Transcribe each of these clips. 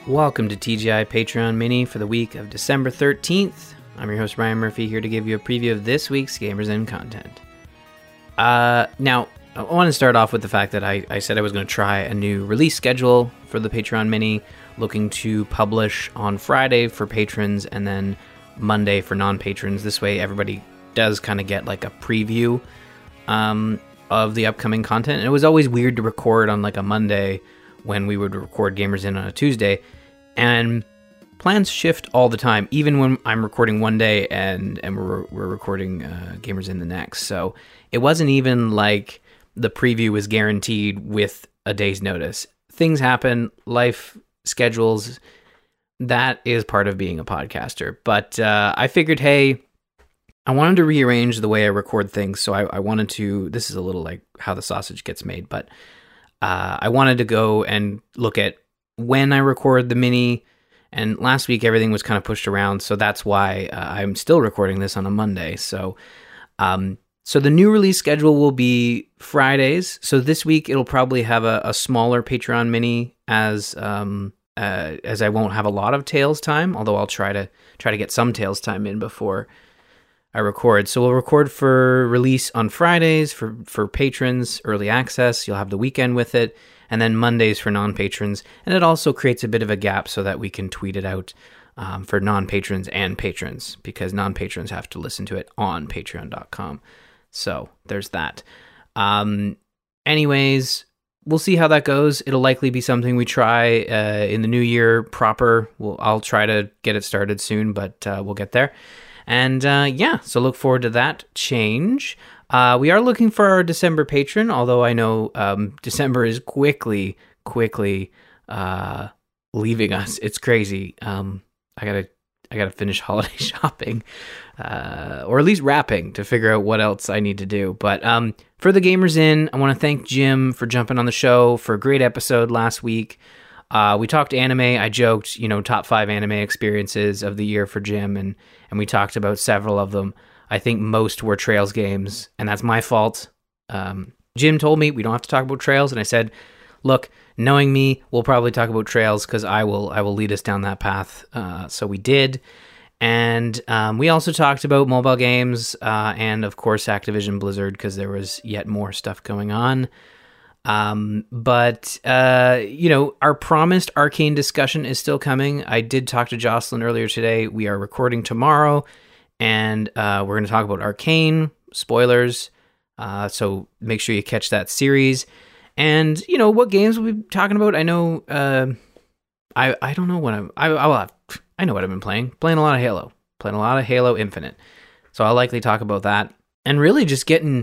Welcome to TGI Patreon Mini for the week of December 13th. I'm your host, Ryan Murphy, here to give you a preview of this week's Gamers Inn content. Now, I want to start off with the fact that I said I was going to try a new release schedule for the Patreon Mini, looking to publish on Friday for patrons and then Monday for non-patrons. This way everybody does kind of get like a preview of the upcoming content. And it was always weird to record on like a Monday when we would record Gamers Inn on a Tuesday. And plans shift all the time, even when I'm recording one day and we're recording Gamers Inn the next. So it wasn't even like the preview was guaranteed with a day's notice. Things happen, life schedules, that is part of being a podcaster. But I figured, hey, I wanted to rearrange the way I record things. So I wanted to, this is a little like how the sausage gets made, but I wanted to go and look at when I record the mini, and last week everything was kind of pushed around, so that's why I'm still recording this on a Monday. So the new release schedule will be Fridays. So this week it'll probably have a smaller Patreon mini as I won't have a lot of Tales time, although I'll try to get some Tales time in before I record. So we'll record for release on Fridays for patrons, early access. You'll have the weekend with it, and then Mondays for non-patrons. And it also creates a bit of a gap so that we can tweet it out for non-patrons and patrons, because non-patrons have to listen to it on patreon.com. So there's that. Anyways, we'll see how that goes. It'll likely be something we try in the new year proper. I'll try to get it started soon, but we'll get there. And so look forward to that change. We are looking for our December patron, although I know December is quickly leaving us. It's crazy. I gotta finish holiday shopping, or at least wrapping to figure out what else I need to do. But for the Gamers Inn, I want to thank Jim for jumping on the show for a great episode last week. We talked anime. I joked, top 5 anime experiences of the year for Jim, and we talked about several of them. I think most were Trails games, and that's my fault. Jim told me we don't have to talk about Trails, and I said, look, knowing me, we'll probably talk about Trails because I will lead us down that path. So we did. And we also talked about mobile games and, of course, Activision Blizzard, because there was yet more stuff going on. But our promised Arcane discussion is still coming. I did talk to Jocelyn earlier today. We are recording tomorrow, and we're going to talk about Arcane, spoilers. So make sure you catch that series. And, what games we'll be talking about. I know, I don't know what I know what I've been playing. Playing a lot of Halo Infinite. So I'll likely talk about that. And really just getting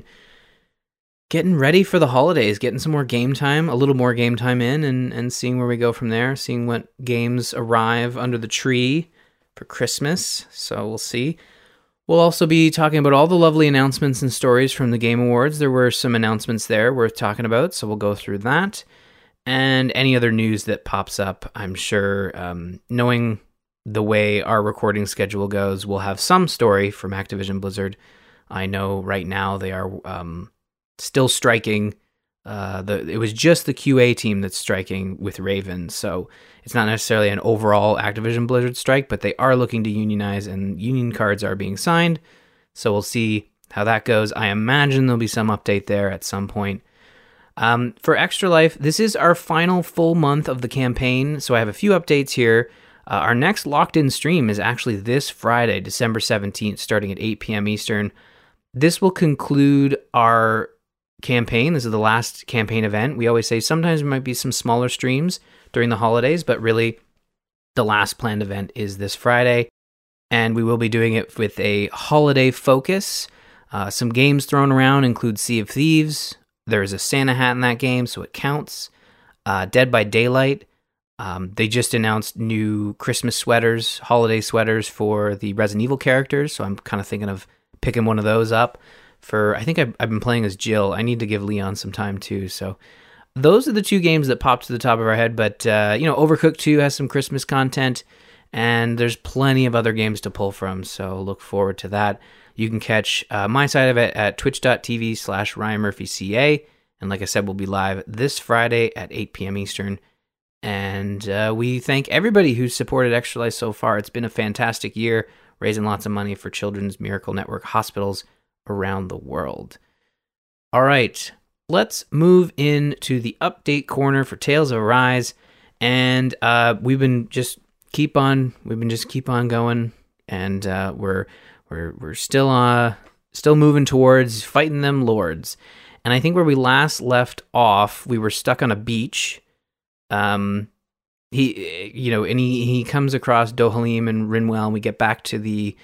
ready for the holidays, getting some more game time, a little more game time in, and seeing where we go from there, seeing what games arrive under the tree for Christmas. So we'll see. We'll also be talking about all the lovely announcements and stories from the Game Awards. There were some announcements there worth talking about, so we'll go through that. And any other news that pops up, I'm sure, knowing the way our recording schedule goes, we'll have some story from Activision Blizzard. I know right now they are still striking. It was just the QA team that's striking with Raven, so it's not necessarily an overall Activision Blizzard strike, but they are looking to unionize, and union cards are being signed, so we'll see how that goes. I imagine there'll be some update there at some point. For Extra Life, this is our final full month of the campaign, so I have a few updates here. Our next locked-in stream is actually this Friday, December 17th, starting at 8 p.m. Eastern. This will conclude our campaign. This is the last campaign event. We always say sometimes there might be some smaller streams during the holidays, but really the last planned event is this Friday, and we will be doing it with a holiday focus. Some games thrown around include Sea of Thieves. There's a Santa hat in that game, so it counts. Dead by Daylight. They just announced new Christmas sweaters, holiday sweaters for the Resident Evil characters, so I'm kind of thinking of picking one of those up. I think I've been playing as Jill. I need to give Leon some time too. So those are the two games that popped to the top of our head. But, Overcooked 2 has some Christmas content, and there's plenty of other games to pull from. So look forward to that. You can catch my side of it at twitch.tv/RyanMurphyCA. And like I said, we'll be live this Friday at 8 p.m. Eastern. And we thank everybody who's supported Extra Life so far. It's been a fantastic year, raising lots of money for Children's Miracle Network hospitals around the world. All right, let's move into the update corner for Tales of Arise. And we've been just keep on going, and we're still moving towards fighting them lords. And I think where we last left off, we were stuck on a beach. He comes across Dohalim and Rinwell, and we get back to the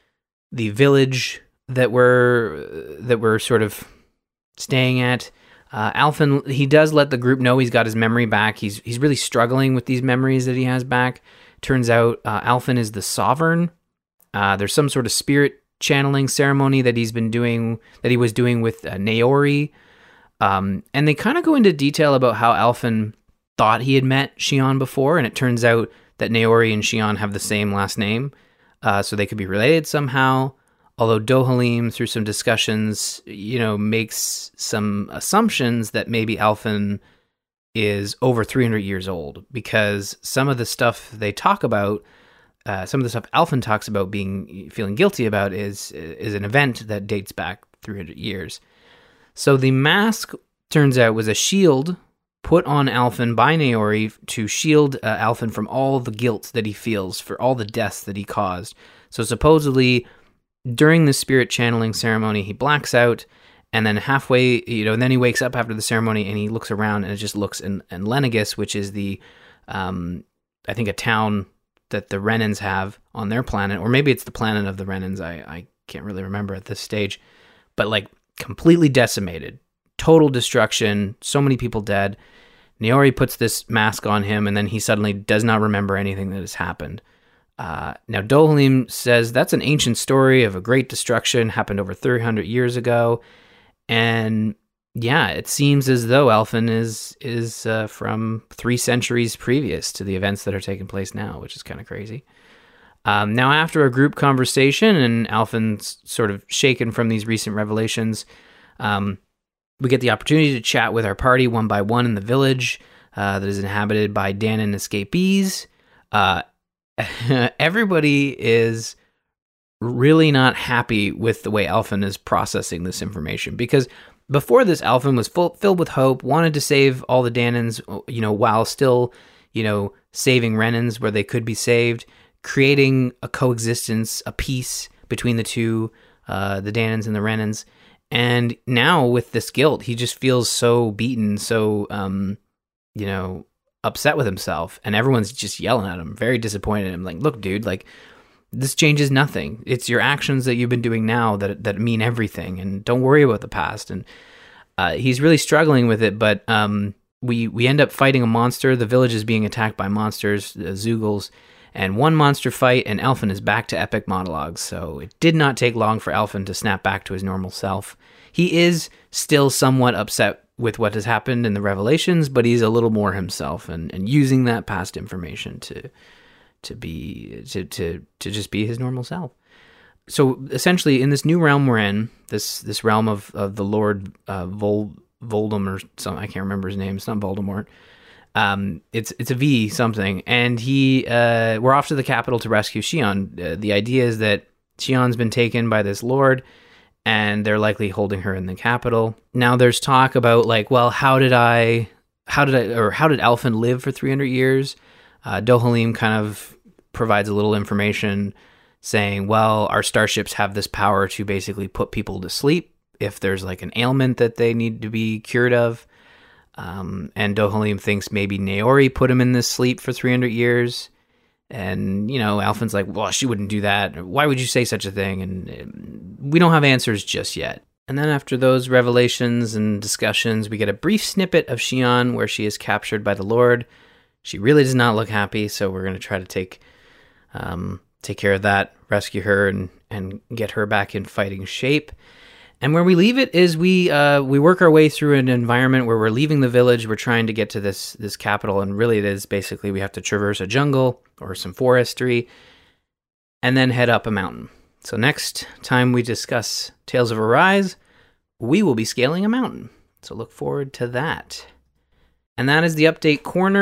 village that we're sort of staying at. Alphen, he does let the group know he's got his memory back. He's really struggling with these memories that he has back. Turns out Alphen is the sovereign. There's some sort of spirit channeling ceremony that he was doing with Naori. And they kind of go into detail about how Alphen thought he had met Shion before, and it turns out that Naori and Shion have the same last name, so they could be related somehow. Although Dohalim, through some discussions, makes some assumptions that maybe Alphen is over 300 years old, because some of the stuff they talk about, some of the stuff Alphen talks about feeling guilty about is an event that dates back 300 years. So the mask, turns out, was a shield put on Alphen by Naori to shield Alphen from all the guilt that he feels for all the deaths that he caused. So supposedly, during the spirit channeling ceremony, he blacks out, and then halfway, and then he wakes up after the ceremony, and he looks around, and it just looks in Lenegis, which is the, I think, a town that the Renans have on their planet, or maybe it's the planet of the Renans, I can't really remember at this stage, but like completely decimated, total destruction, so many people dead. Naori puts this mask on him, and then he suddenly does not remember anything that has happened. Now, Dohalim says that's an ancient story of a great destruction, happened over 300 years ago, and yeah, it seems as though Alphen is from 3 centuries previous to the events that are taking place now, which is kind of crazy. Now, after a group conversation, and Alphen's sort of shaken from these recent revelations, we get the opportunity to chat with our party one by one in the village that is inhabited by Dahnan escapees. Everybody is really not happy with the way Alphen is processing this information, because before this, Alphen was filled with hope, wanted to save all the Dahnans, while still, saving Renans where they could be saved, creating a coexistence, a peace between the two, the Dahnans and the Renans. And now with this guilt, he just feels so beaten, so, upset with himself, and everyone's just yelling at him, very disappointed. I'm like, look, dude, like, this changes nothing. It's your actions that you've been doing now that mean everything, and don't worry about the past. And he's really struggling with it, but we end up fighting a monster. The village is being attacked by monsters, the Zeugles, and one monster fight, and Alphen is back to epic monologues. So it did not take long for Alphen to snap back to his normal self. He is still somewhat upset with what has happened in the revelations, but he's a little more himself, and using that past information to just be his normal self. So essentially, in this new realm we're in, this realm of the Lord Voldem or something, I can't remember his name. It's not Voldemort. It's a V something, and we're off to the capital to rescue Shion. The idea is that Shion's been taken by this Lord, and they're likely holding her in the capital. Now there's talk about, like, well, how did Alphen live for 300 years? Dohalim kind of provides a little information saying, well, our starships have this power to basically put people to sleep if there's like an ailment that they need to be cured of. And Dohalim thinks maybe Naori put him in this sleep for 300 years. And, Alphen's like, well, she wouldn't do that. Why would you say such a thing? And we don't have answers just yet. And then after those revelations and discussions, we get a brief snippet of Shion where she is captured by the Lord. She really does not look happy, so we're going to try to take care of that, rescue her, and get her back in fighting shape. And where we leave it is we work our way through an environment where we're leaving the village. We're trying to get to this capital, and really it is basically we have to traverse a jungle or some forestry and then head up a mountain. So next time we discuss Tales of Arise, we will be scaling a mountain. So look forward to that. And that is the update corner for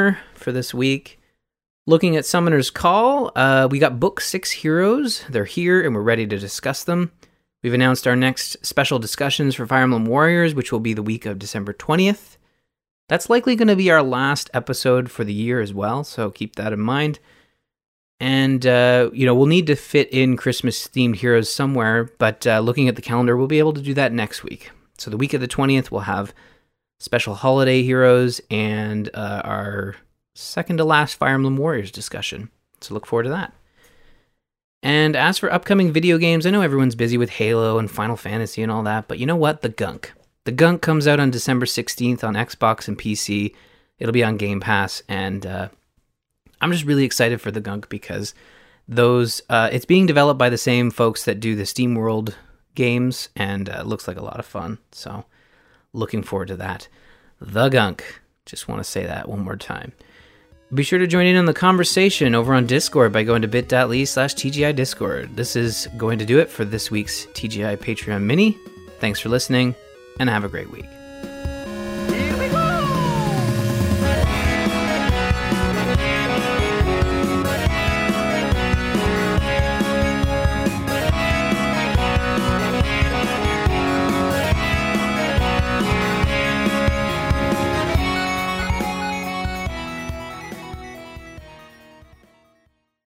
for this week. Looking at Summoner's Call, we got Book 6 Heroes. They're here, and we're ready to discuss them. We've announced our next special discussions for Fire Emblem Warriors, which will be the week of December 20th. That's likely going to be our last episode for the year as well, so keep that in mind. And, we'll need to fit in Christmas-themed heroes somewhere, but looking at the calendar, we'll be able to do that next week. So the week of the 20th, we'll have special holiday heroes and our second-to-last Fire Emblem Warriors discussion. So look forward to that. And as for upcoming video games, I know everyone's busy with Halo and Final Fantasy and all that, but you know what? The Gunk. The Gunk comes out on December 16th on Xbox and PC. It'll be on Game Pass, and I'm just really excited for The Gunk because it's being developed by the same folks that do the SteamWorld games, and it looks like a lot of fun. So looking forward to that. The Gunk. Just want to say that one more time. Be sure to join in on the conversation over on Discord by going to bit.ly/TGI Discord. This is going to do it for this week's TGI Patreon Mini. Thanks for listening, and have a great week.